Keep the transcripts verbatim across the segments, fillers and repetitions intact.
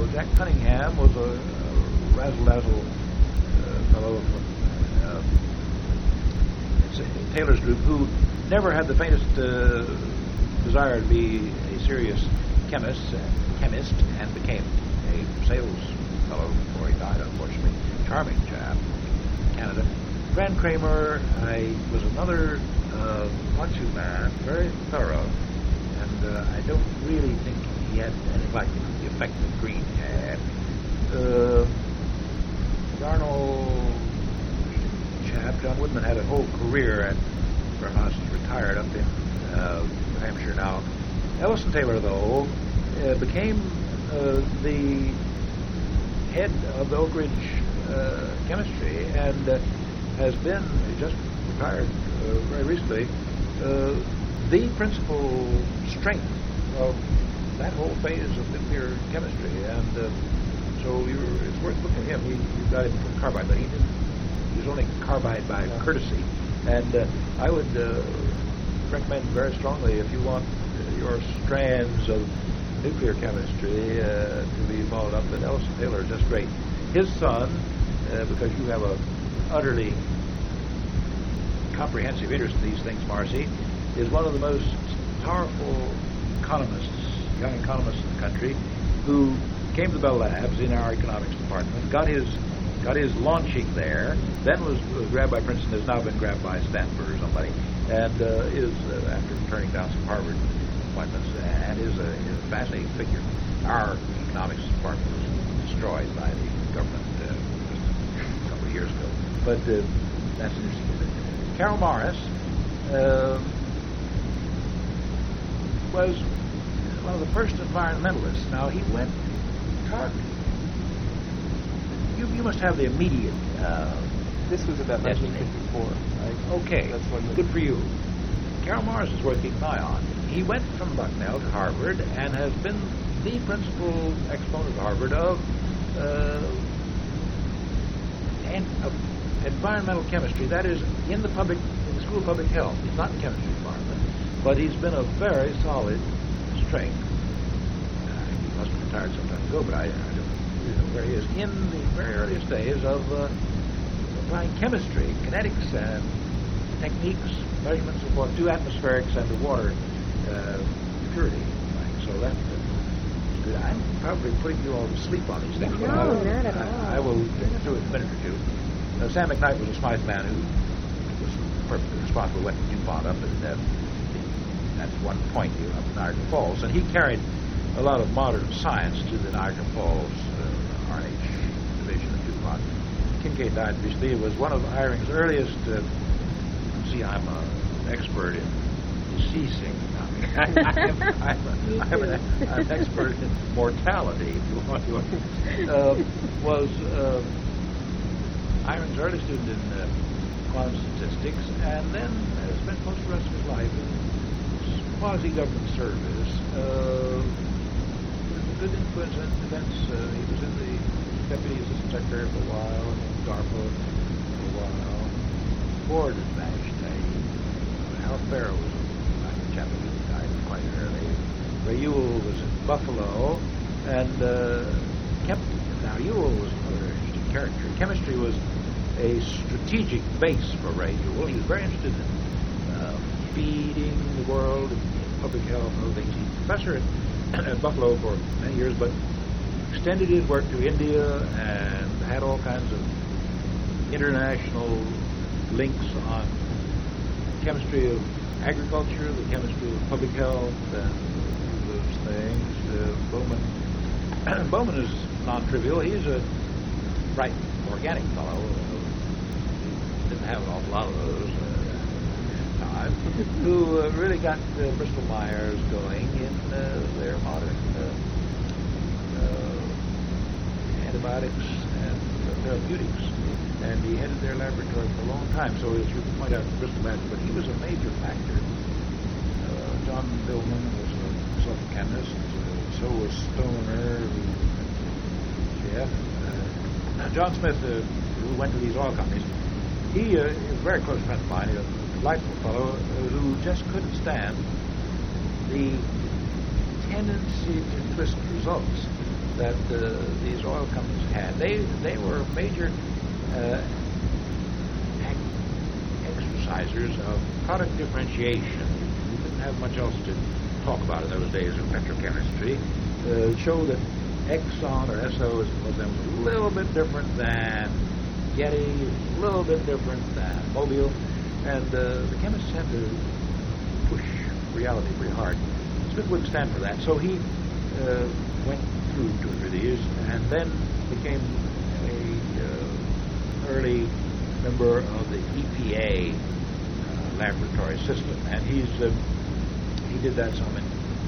Jack Cunningham was a, a razzle-dazzle uh, fellow from uh, Taylor's group who never had the faintest uh, desire to be a serious chemist, uh, chemist, and became a sales fellow before he died, unfortunately. Charming chap in Canada. Van Kramer, I was another uh, punchy man, very thorough, and uh, I don't really think he had anything like the effect that Green had. Uh, Darnell chap, John Woodman, had a whole career at Vermont. He's retired up in uh, New Hampshire now. Ellison Taylor, though, uh, became uh, the head of the Oak Ridge uh, chemistry and uh, has been, just retired uh, very recently, uh, the principal strength of that whole phase of nuclear chemistry. And uh, so you're, it's worth looking at him. He, he got him from carbide, but he didn't. He was only carbide by courtesy. And uh, I would uh, recommend very strongly, if you want uh, your strands of nuclear chemistry uh, to be followed up, that Ellison Taylor is just great. His son, uh, because you have a utterly comprehensive interest in these things, Marcy, is one of the most powerful economists, young economists in the country, who came to the Bell Labs in our economics department, got his got his launching there, then was, was grabbed by Princeton, has now been grabbed by Stanford or somebody, and uh, is, uh, after turning down some Harvard appointments, and is a, is a fascinating figure. Our economics department was destroyed by the government uh, just a couple of years ago. But uh, that's interesting. Carroll Morris uh, was one of the first environmentalists. Now, he went, talk, you, you must have the immediate... Uh, this was about nineteen fifty-four, right? Okay, that's when good for you. Carroll Morris is worth keeping an eye on. He went from Bucknell to Harvard and has been the principal exponent of Harvard of, uh, and, of environmental chemistry. That is, in the public, in the School of Public Health. He's not in chemistry department, but he's been a very solid strength. Uh, he must have retired some time ago, but I, I don't know where he is. In the very earliest days of uh, applying chemistry, kinetics, and techniques, measurements of what, to atmospherics and to water uh, purity. So that, uh, good. I'm probably putting you all to sleep on these things. No, I, not at all. I, I will get through it in a minute or two. Uh, Sam McKnight was a Smythe man who was perfectly responsible, went to DuPont up at uh, that's one point here up in Niagara Falls, and he carried a lot of modern science to the Niagara Falls uh, R and H division of DuPont. Kincaid died recently. It was one of Eyring's earliest. Uh, see, I'm an expert in deceasing. I mean, I'm, I'm, I'm, an, I'm an expert in mortality, if you want to. Uh, was uh, Eyring's early student in uh, quantum statistics, and then uh, spent most of the rest of his life in quasi-government service. Uh, good influence in defense. Uh, he was in the Deputy Assistant Secretary for a while, and in DARPA for a while. Ford is vanished. Hal Farrow was a chap who died quite early. Ray Ewell was in Buffalo, and uh, kept. Now Ewell was another interesting character. Chemistry was a strategic base for Ray Ewell. He was very interested in uh, feeding the world, in public health, and other things. He was a professor at, at Buffalo for many years, but extended his work to India and had all kinds of international links on chemistry of agriculture, the chemistry of public health, and those things. Uh, Bowman, Bowman is non-trivial. He's a bright, organic fellow. Uh, didn't have an awful lot of those uh, time. Who uh, really got uh, Bristol Myers going in uh, their modern uh, uh, antibiotics and uh, therapeutics. And he headed their laboratory for a long time. So as you point out, Bristol Myers, but he was a major factor. Uh, John Billman was a self-chemist. Uh, so was Stoner, who, yeah. Uh, John Smith, uh, who went to these oil companies, he uh, is a very close friend of mine, a delightful fellow uh, who just couldn't stand the tendency to twist results. that uh, these oil companies had. They they were major uh, exercisers of product differentiation. We didn't have much else to talk about in those days of petrochemistry. Uh, show that Exxon or S O, as it was then, was a little bit different than Getty, a little bit different than Mobile, and uh, the chemists had to push reality pretty hard. Smith wouldn't stand for that, so he uh, went through two or three of these, and then became a uh, early member of the E P A uh, laboratory system, and he's uh, he did that some in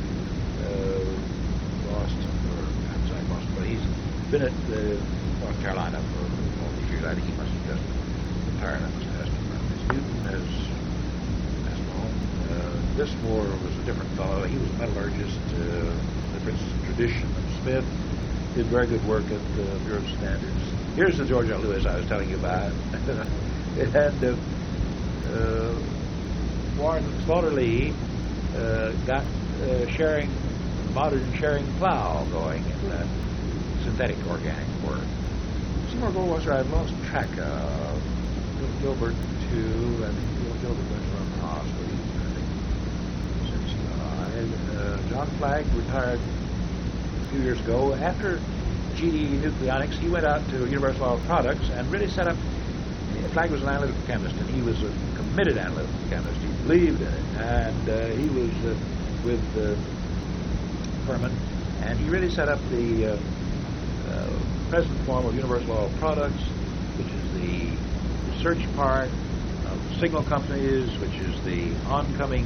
uh, Boston or outside Boston, but he's been at uh, North Carolina for all these years. I think he must have just retired. I must have asked him about this. Newton has passed on. Uh, this war was a different fellow. He was a metallurgist. Uh, the Princeton tradition of Smith did very good work at the uh, Bureau of Standards. Here's the George L. Lewis I was telling you about. It had uh, uh, Warren Slaughter Lee uh, got uh, sharing, modern sharing plow going in that synthetic organic work. Seymour Goldwasser I've lost track of. Bill Gilbert too, and Bill Gilbert went to run the hospital since he died. Uh, John Flagg retired a few years ago. After G D E Nucleonics, he went out to Universal Oil Products and really set up. Flagg was an analytical chemist, and he was a committed analytical chemist. He believed in it, and uh, he was uh, with uh, Furman, and he really set up the uh, uh, present form of Universal Oil Products, which is the research part of signal companies, which is the oncoming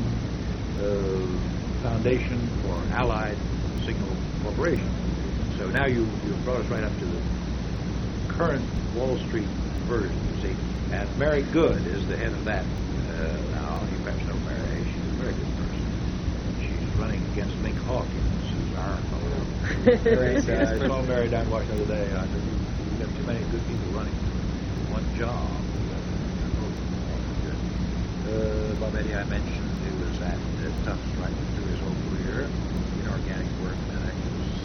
uh, foundation for Allied Signal Corporation. So now you, you've brought us right up to the current Wall Street version, you see. And Mary Good is the head of that uh, now. You perhaps know Mary. She's a very good person. She's running against Link Hawkins, who's our fellow. Very sad. I saw Mary down Washington the other day. I said, we have too many good people running for one job. Uh, Bob Eddy, I mentioned, who was at uh, Tufts right through his whole career in organic work. And I was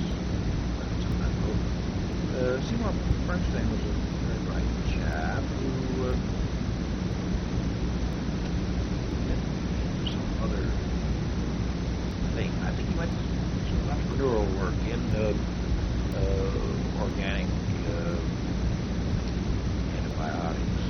uh, Seymour Bernstein was a very bright chap who uh, did some other thing. I think he went to some entrepreneurial work in uh, uh, organic uh, antibiotics.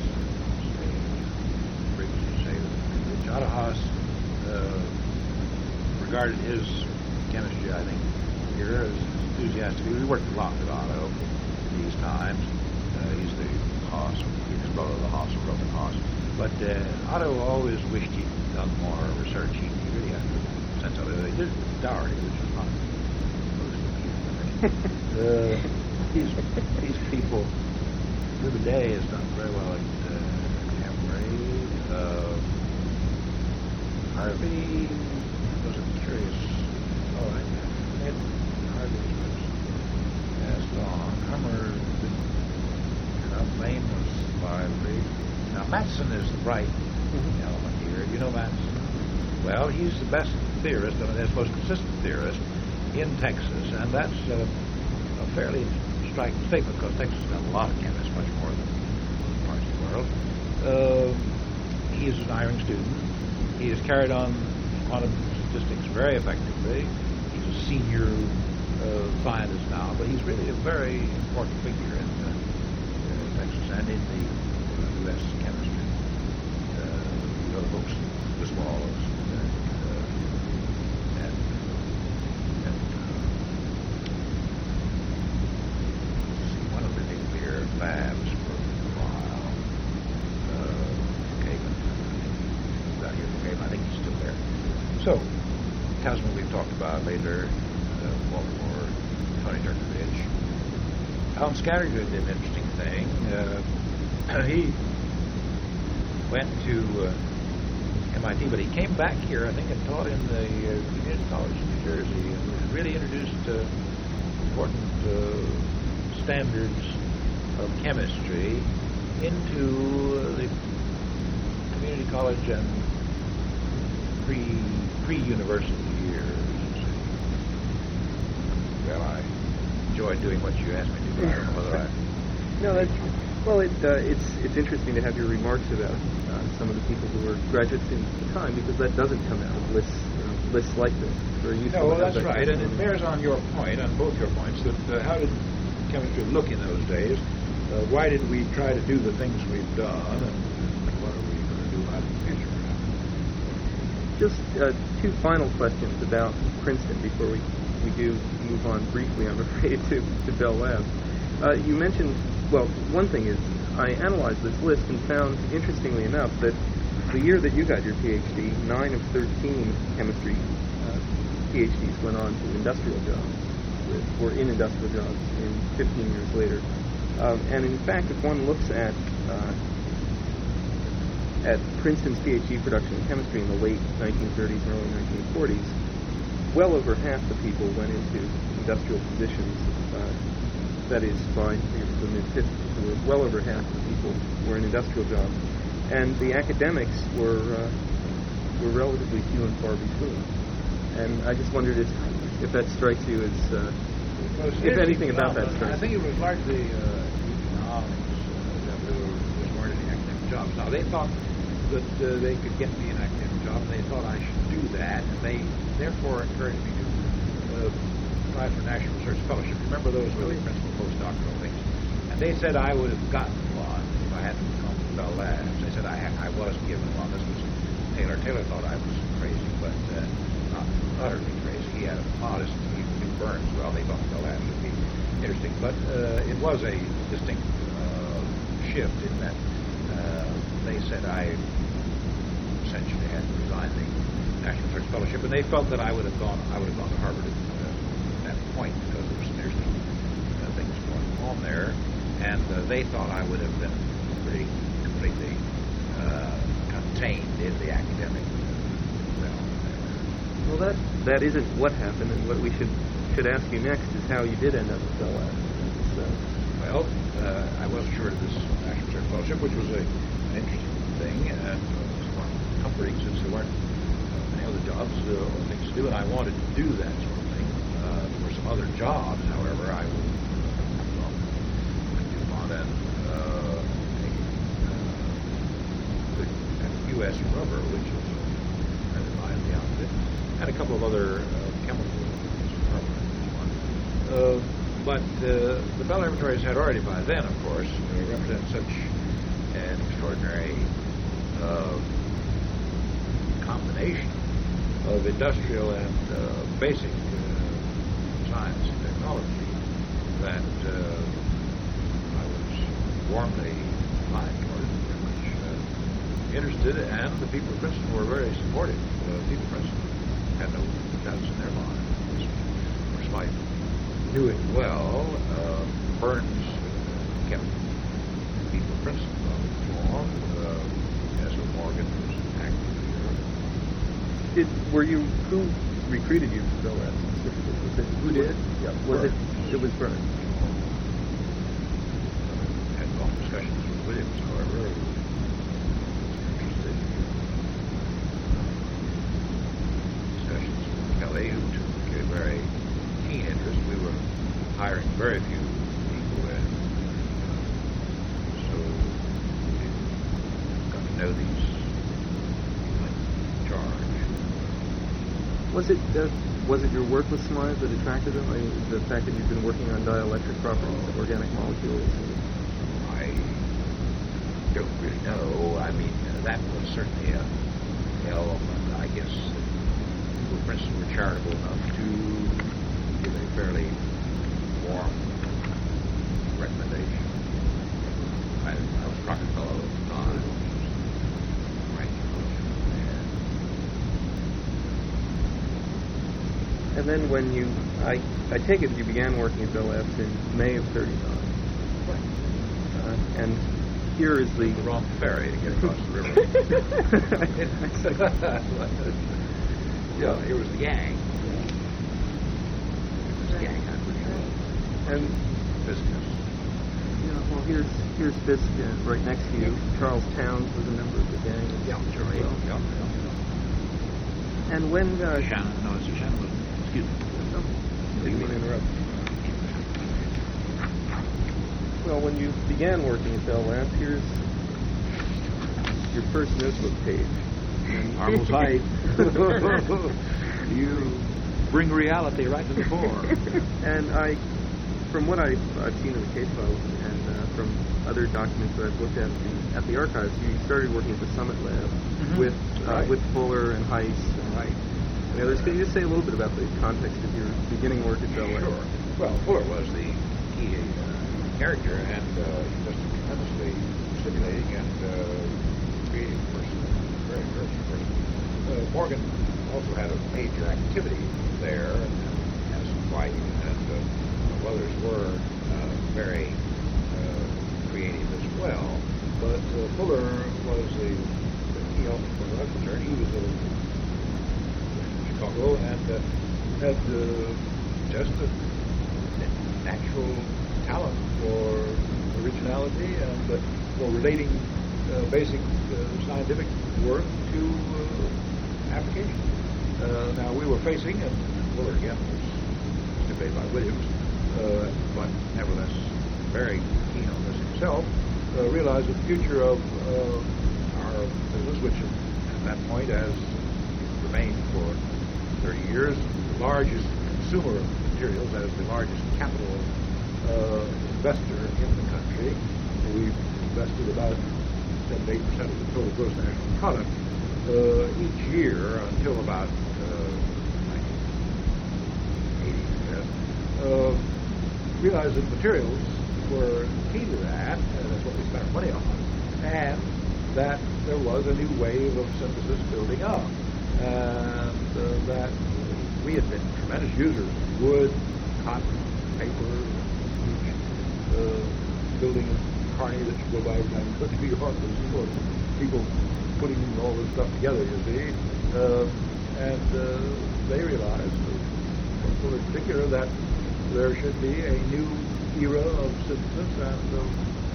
Otto Haas uh, regarded his chemistry, I think, here as enthusiastically. We worked a lot with Otto these times. Uh, he's the Haas, he explorer of the Haas, or wrote the Haas. But uh, Otto always wished he'd done more research. He, he really had a sense of it. He did Dougherty, which was not most of uh, these, these people, River Day has done very well at uh, Cambrai. Uh, Harvey was a curious. Oh, I Ned Harvey was passed on. Hummer didn't turn up. Lane was lively. Now Matson is the bright mm-hmm. element here. You know Matson? Well, he's the best theorist, I mean, that's the most consistent theorist in Texas, and that's uh, a fairly striking statement because Texas has got a lot of chemists, much more than other parts of the world. Uh, he is an Eyring student. He has carried on quantum statistics very effectively. He's a senior uh, scientist now, but he's really a very important figure in uh, uh, Texas and in the uh, U S chemistry. Uh, the other books, this wall is uh, and, and uh, see, one of the nuclear labs for a while. Uh, Kagan. I think he's still there. So, Tasman we've talked about later, uh, Baltimore, Tony Turkovich. Alan Scattergood did an interesting thing. Uh, he went to uh, M I T, but he came back here, I think, and taught in the uh, Community College in New Jersey, and really introduced uh, important uh, standards of chemistry into uh, the community college and pre pre-university years. Well, I enjoyed doing what you asked me to do. I don't know whether I... No, that's... Well, it, uh, it's it's interesting to have your remarks about uh, some of the people who were graduate students at the time, because that doesn't come out of lists, you know, lists like this. It's very useful. No, well, to have that's that right, and testimony. it bears on your point, on both your points, that uh, how did chemistry look in those days? Uh, why did we try to do the things we've done, and what are we going to do about it in the future? Just uh, two final questions about Princeton before we, we do move on briefly, I'm afraid, to, to Bell Labs. Uh, you mentioned, well, one thing is, I analyzed this list and found, interestingly enough, that the year that you got your PhD, nine of thirteen chemistry uh, PhDs went on to industrial jobs, with, or in industrial jobs in fifteen years later. Um, and in fact, if one looks at uh, at Princeton's PhD production in chemistry in the late nineteen thirties and early nineteen forties, well over half the people went into industrial positions. Uh, that is, by the mid-fifties. So well over half the people were in industrial jobs. And the academics were uh, were relatively few and far between. And I just wondered if, if that strikes you as, uh, well, if anything about that strikes you. I think it was largely uh, economics uh, that there was weren't any academic jobs. Now, they thought that uh, they could get me an academic job, and they thought I should do that, and they therefore encouraged me to uh, apply for National Research Fellowship. Remember those were the principal postdoctoral things? And they said I would have gotten one if I hadn't come to Bell Labs. They said I, I was given one. This was Taylor. Taylor thought I was crazy, but uh, not utterly crazy. He had a modest, he knew Burns well. They thought Bell Labs would be interesting. But uh, it was a distinct uh, shift in that uh, they said I essentially had to resign the National Research Fellowship, and they felt that I would have gone, I would have gone to Harvard at uh, that point, because there were some interesting uh, things going on there, and uh, they thought I would have been pretty completely uh, contained in the academic realm. Well, that that isn't what happened, and what we should should ask you next is how you did end up at Bell Labs. So. Well, uh, I was assured of this National Research Fellowship, which was a, an interesting thing, and uh, it was quite comforting since there weren't uh, many other jobs uh, or things to do, and I wanted to do that sort of thing. Uh, there were some other jobs, however, I would well, DuPont and uh, uh, at U S Rubber, which was kind of my the outfit, and a couple of other uh, chemical uh, but uh, the Bell Laboratories had already by then, of course, uh, represented such an extraordinary uh, combination of industrial and uh, basic uh, science and technology that uh, I was warmly inclined toward it, very much uh, interested, and the people of Princeton were very supportive. Uh, the people of Princeton had no doubts in their minds. Of course, Mike knew it well. Uh, Burns uh, kept the people of Princeton informed. Uh, Ezra Morgan was active here. Did, were you, who recruited you to Bell Labs specifically? Was it, Who did? Yeah, was Burns. it, it was Burns. Uh, had long discussions with Williams, however, who was interested. Discussions with Kelly, who took a very keen interest. We were hiring very few people, and uh, so we got to know these people in charge. Was it uh, was it your work with Smythe that attracted them? I mean, the fact that you've been working on dielectric properties of organic molecules? I don't really know. I mean, uh, that was certainly a element. I guess people at Princeton were charitable enough to give a fairly warm recommendation. I, I was Proctor Fellow at the time, ranking fellowship, And then when you, I, I take it that you began working at Bell Labs in May of thirty-nine. Right. Uh, and here is the... the wrong ferry to get across the river. Yeah, here was the gang. It was the gang, I'm pretty sure. And Business. yeah, well, here's here's Fisk uh, right next to you. Charles Towns was a member of the gang. Yeah, sure. as Yeah, well. yeah, yeah. And when uh, Shannon, no, it's Shannon. Excuse me. Oh, didn't mean to interrupt. Well, when you began working at Bell Labs, here's your first notebook page. Marvel's height. You bring reality right to the fore. And I, from what I've, I've seen in the case files and uh, from other documents that I've looked at the, at the archives, you started working at the Summit Lab Mm-hmm. with uh, Right. with Fuller and Heiss and Right. the others. Can you just say a little bit about the context of your beginning work at Bell Labs? Sure. Well, Fuller was the key uh, character, and uh, he was a tremendously stimulating and uh, creative person, very encouraging person. Uh, Morgan also had a major activity there, and as White and uh, others were uh, very uh, creative as well. But uh, Fuller was the, the key element for the concern. He was in Chicago and uh, had uh, just a natural talent for originality and uh, for relating uh, basic uh, scientific work to uh, application. Uh, now we were facing, and Fuller again was debated by Williams, uh, but nevertheless very keen on this himself, uh, realized that the future of uh, our business, which at that point has remained for thirty years, the largest consumer of materials, as the largest capital uh, investor in the country. We've invested about seven to eight percent of the total gross national product uh, each year until about uh, nineteen eighty. Uh, realized that materials were key to that, and that's what we spent our money on, and that there was a new wave of synthesis building up, and uh, that we had been tremendous users of wood, cotton, paper, huge uh, building in Kearney that you go by every time you go to New York. There's full of people putting all this stuff together, you see. Uh, and uh, they realized, uh, in particular, that there should be a new era of synthesis and of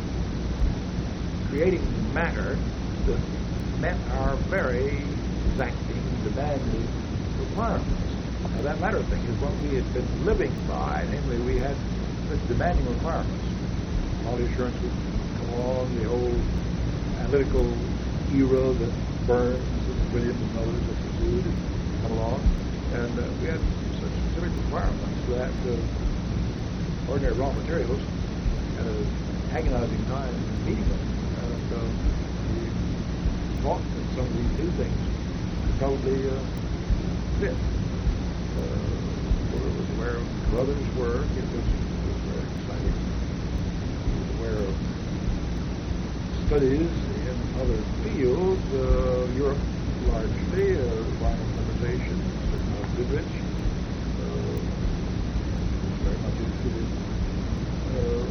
creating matter that met our very exacting, demanding requirements. Now, that latter thing is what we had been living by. Namely, we had such demanding requirements. Quality assurance would come along, the old analytical era that Burns and Williams and others had pursued had come along. And uh, we had such specific requirements that uh, ordinary raw materials had an agonizing time meeting them. And uh, we thought that some of these new things could probably uh, fit. Uh, Fuller was aware of others' work. It was, it was very exciting. He was aware of studies in other fields, uh, Europe largely, uh, vinyl memorization, uh, Goodrich, uh, was very much interested in uh,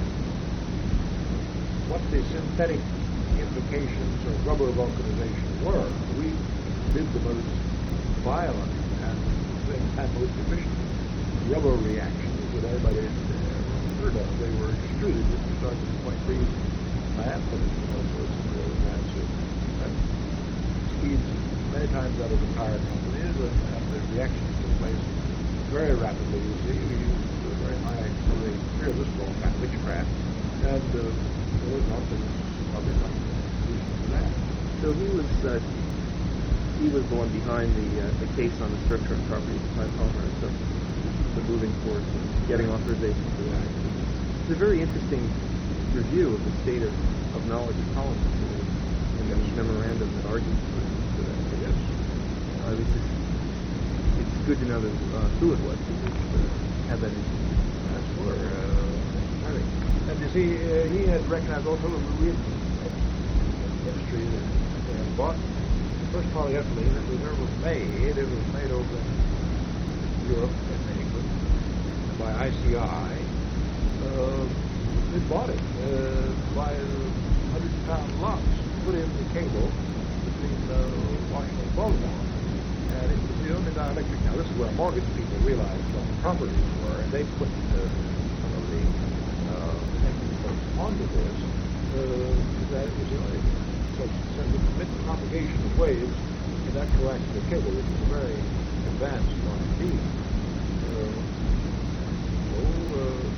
what the synthetic implications of rubber vulcanization were. We did the most violent and and most efficient rubber reactions that anybody had ever heard of. They were extruded with regard to the point freeze plant, but it's all sorts of other plants at speeds many times out of the tire companies, and, and the reactions took place very rapidly. You see, we used a very high accelerated fearless ball kind of witchcraft, and uh, there was nothing other than solution to that. So he was uh, he was the one behind the uh, the case on the structure and properties of plant polymer, so the moving force and getting authorization for that. It's a very interesting review of the state of, of knowledge of polymers in, in the memorandum that argues for, for that. Yes. Uh, it's, just, it's good to know that, uh, who it was who uh, had that issue. That's for uh, I think. And you see, uh, he had recognized also that we had industry that they had bought the first polyethylene that was ever made. It was made over in Europe and England by I C I. Uh, they bought it uh, by hundred pound lots, put in the cable between uh, Washington and Baltimore. And it was the only dielectric. Now, this is where Morgan's people realized what the properties were, and they put uh, some of the uh, technical onto this. Uh, that it was the only such mid propagation of waves in that coaxial cable, which is a very advanced one indeed. Uh, so, uh,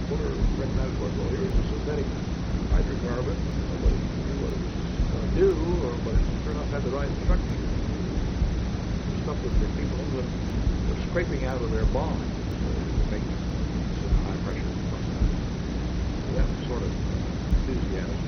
Fuller recognized was, well, here is a synthetic hydrocarbon. Nobody knew what it was going to do, or but it sure enough had the right structure. Stuff that the people in England were scraping out of their bonds to make some high pressure. So that sort of enthusiasm.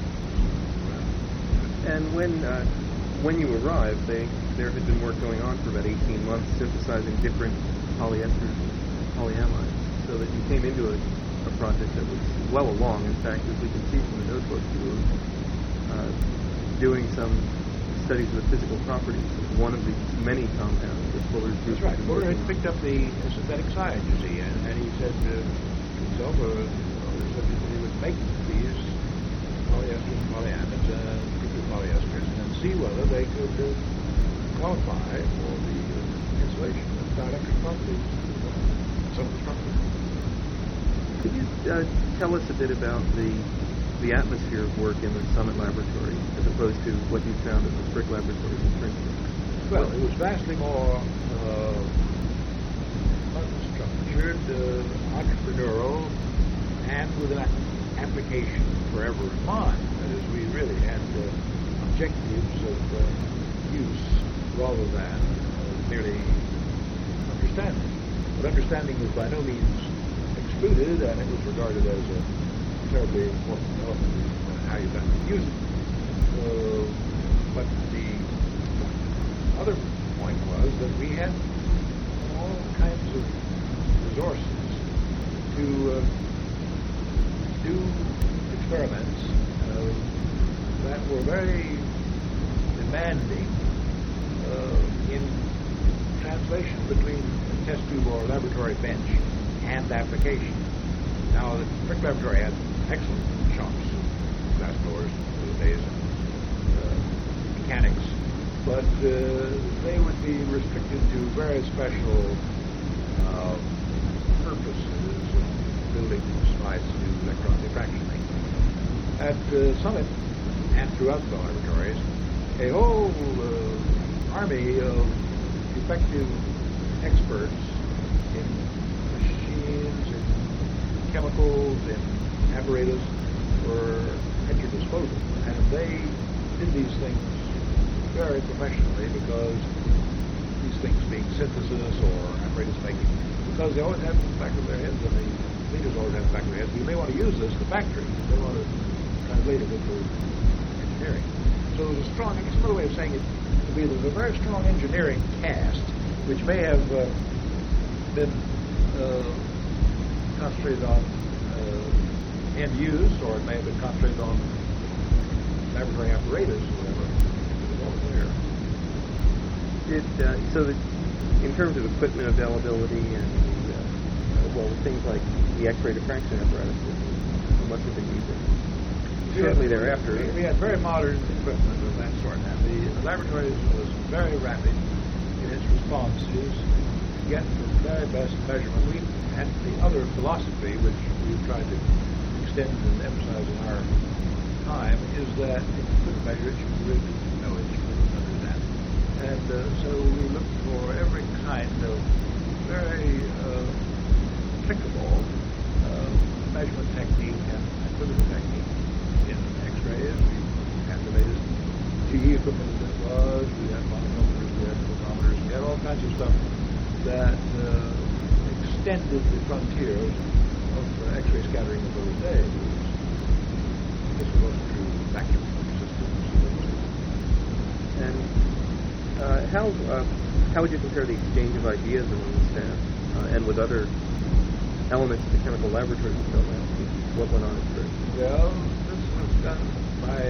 And when uh, when you arrived, they there had been work going on for about eighteen months synthesizing different polyesters and polyamides, so that you came into a, a project that was well along. In fact, as we can see from the notebook, you were uh, doing some studies of the physical properties of one of the many compounds that Fuller's group. That's right. Fuller had picked up the uh, synthetic side, you see, and, and he said uh, to himself, uh, he said that he would make these polyesters and polyamides, uh, particularly polyesters, and see whether they could uh, qualify for the uh, insulation of dielectric properties of some of the structures. Could you uh, tell us a bit about the the atmosphere of work in the Summit Laboratory as opposed to what you found at the Frick Laboratory in Princeton? Well, it was vastly more uh, unstructured, uh, entrepreneurial, and with an application forever in mind. That is, we really had uh, objectives of uh, use rather than uh, merely understanding. But understanding was by no means excluded, and it was regarded as a terribly important element in how you got to use it. Uh, but the other point was that we had all kinds of resources to uh, do experiments uh, that were very demanding uh, in translation between a test tube or laboratory bench and application. Now, the Frick Laboratory had excellent shops, glass doors, those days, and uh, mechanics, but uh, they would be restricted to very special uh, purposes of building slides to do electron diffraction. At uh, Summit and throughout the laboratories, a whole uh, army of effective experts in machines, in chemicals, in apparatus were at your disposal. And they did these things very professionally because these things being synthesis or apparatus making, because they always had in the back of their heads, and the leaders always had in the back of their heads, we may want to use this in the factory. They want to translate it into engineering. So it was a strong, I guess another way of saying it would be there was a very strong engineering cast, which may have uh, been uh, concentrated on uh, end use, or it may have been concentrated on laboratory apparatus or whatever. It was all there. It, uh, so that in terms of equipment availability and uh, uh, well, things like the X-ray diffraction apparatus, how much have been using? Certainly thereafter. We, we had very modern equipment of that sort. And the, the laboratory was very rapid in its responses to get the very best measurement. We had the other philosophy, which we've tried to extend and emphasize in our time, is that if you couldn't measure it, you really didn't know it, you couldn't understand it. And uh, so we looked for every kind of very uh, applicable uh, measurement technique and physical technique in X-rays. We had the latest G E equipment as it was. We had monometers, we had photometers, we had all kinds of stuff that uh, extended the frontiers of uh, X-ray scattering of those days. This was also true of vacuum systems. And uh, how uh, how would you compare the exchange of ideas among the staff uh, and with other elements of the chemical laboratories at Bell Labs? What went on at first? Well, this was done by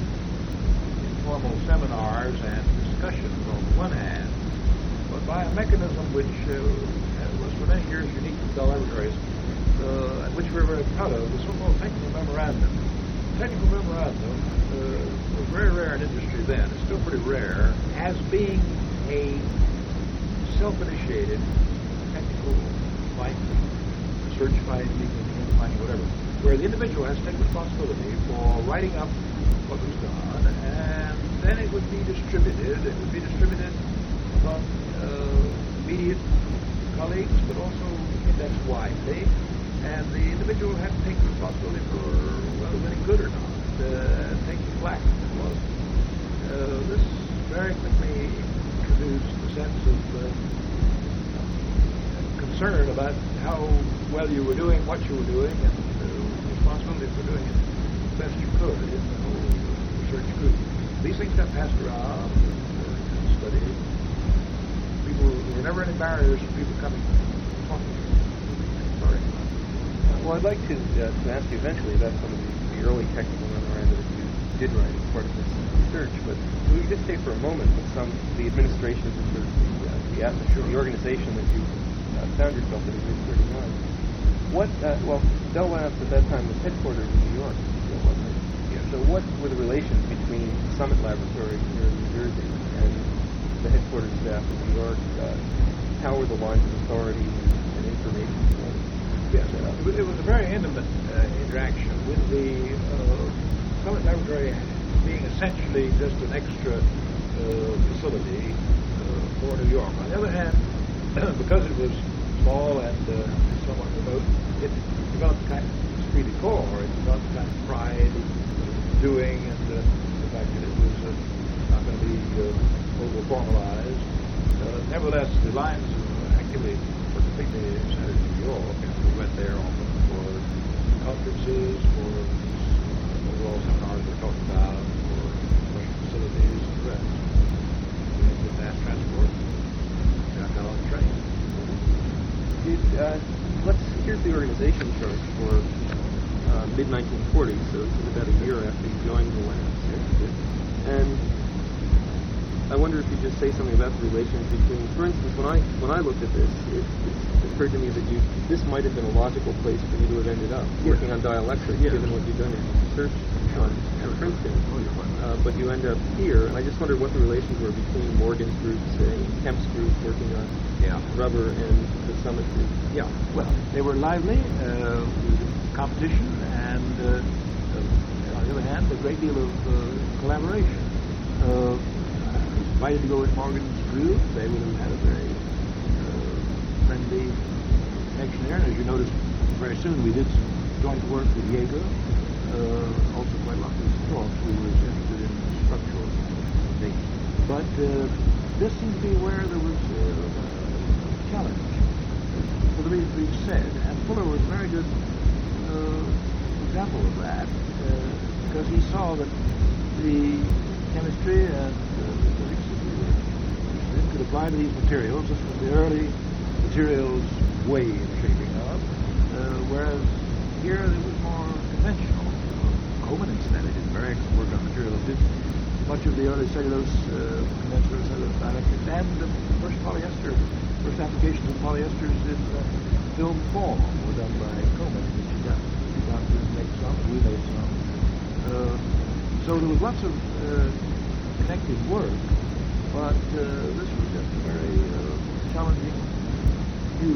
informal seminars and discussions on the one hand, but by a mechanism which uh, was for many years unique to Bell Laboratories, uh, and which we were very proud of, the so-called technical memorandum. Technical memorandum uh, was very rare in industry then. It's still pretty rare, as being a self-initiated technical finding, research finding, engineering finding, whatever, where the individual has to take responsibility for writing up what was done, and then it would be distributed. It would be distributed among uh, immediate colleagues, but also indexed widely, and the individual had to take responsibility for whether it was any good or not, uh, take the black if it was. Uh, this very quickly introduced a sense of uh, concern about how well you were doing, what you were doing, and uh, responsibility for doing it the best you could in the whole research group. These things got passed around and uh, studied. People, there were never any barriers for people coming and talking to you. Sorry. Well, I'd like to, uh, to ask you eventually about some of the, the early technical memoranda that you did write as part of this research, but will you just stay for a moment with some the administration of the, sort of the, uh, the atmosphere, the organization that you uh, found yourself in in thirty-nine? What, uh, well, Bell Labs at that time was headquartered in New York, wasn't it? Yeah. So what were the relations between Summit Laboratory here in New Jersey and the headquarters staff in New York? Uh, how were the lines of authority and information flow? Yes, uh, it was a very intimate uh, interaction with the uh, Summit Laboratory being essentially just an extra uh, facility uh, for New York. On the other hand, because it was small and uh, somewhat remote, it developed a kind of esprit de corps. It developed a kind of pride in doing, and uh, the fact that it was uh, not going to be uh, over formalized. Uh, nevertheless, the lines of activity were completely centered in New York, and we went there often for conferences, for uh, overall seminars we were talking about, for commercial facilities and the rest. We had good mass transport. I got on the train. Did, uh, let's, here's the organization chart for uh, mid nineteen forty, so this is about a year after you joined the labs. And I wonder if you just say something about the relations between, for instance, when I when I looked at this, it, it occurred to me that you this might have been a logical place for you to have ended up, yes. working on dielectrics, yes. given what you've done in research on at Princeton. Uh, but you end up here, and I just wondered what the relations were between Morgan's group, say, Kemp's group, working on yeah. rubber, and the Summit group. Yeah, well, they were lively, uh, competition, and uh, uh, on the other hand, a great deal of uh, collaboration. Uh, invited to go in Morgan's group, they would have had a very uh, friendly connection there. And as you noticed, very soon we did some joint work with Jaeger, uh, also quite a lot of talks. We were interested in structural things. But uh, this seemed to be where there was uh, a challenge, for the reasons we've said. And Fuller was a very good uh, example of that, uh, because he saw that the chemistry and uh, physics that could apply to these materials. This was the early materials way in shaping up, uh, whereas here it was more conventional. Uh, Coleman, incidentally, did very excellent work on materials, did much of the early cellulose uh, condenser, cellulose dielectrics, and the first polyester, first applications of polyesters in uh, film form were done by Coleman, which he got, he got to make some, we made some. Uh, So there was lots of uh, connected work, but uh, this was just a very uh, challenging view.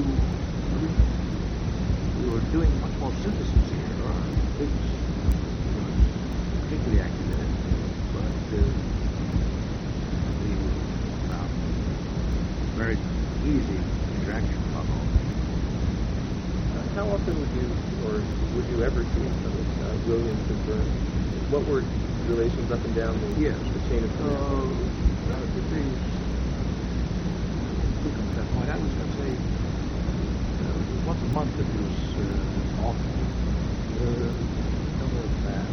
We were doing much more synthesis here. Our Biggs was particularly active in it, but uh, we found very easy interaction among all. Uh, how often would you, or would you ever see each other, uh, Williams and Burns? What were relations up and down the, yes. the chain of command? Uh, relatively quick at that point. I was going to say uh, once a month it was uh, often. Uh, number of that.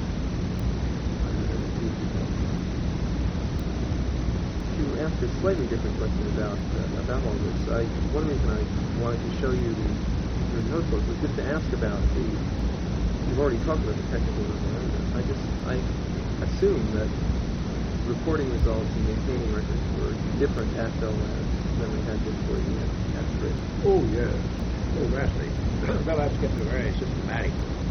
To ask a slightly different question about uh, about all this, I, one reason I wanted to show you the, your notebook was just to ask about the. You've already talked about the technical memoranda. I just I assume that reporting results and maintaining records were different at Bell Labs than we had been for you at, at Frick. Oh, yes. Oh, vastly. Bell Labs kept a very systematic